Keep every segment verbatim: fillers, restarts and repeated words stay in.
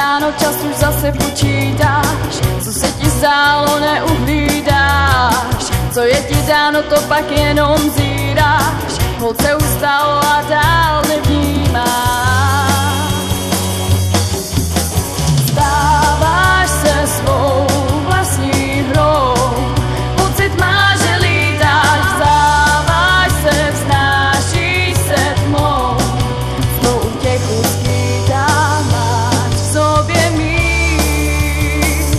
ráno, čas už zase počítáš, co se ti zdálo, neuhlídáš, co je ti dáno, to pak jenom zíráš, holt se ustalo a dál nevnímáš. Stáváš se svou vlastní hrou, pocit máš, že lítáš, vzáváš se, vznášíš se tmou, svou útěchu skýtá, máš v sobě mír.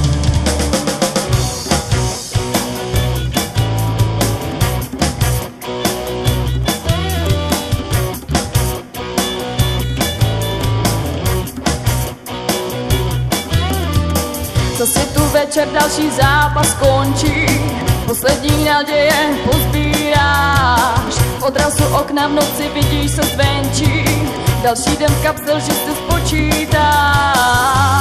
Co si tu večer další zápas končí, poslední naděje pozbíráš, v odrazu okna v noci vidíš se zvenčí, další den v kapsel, že si spočítáš.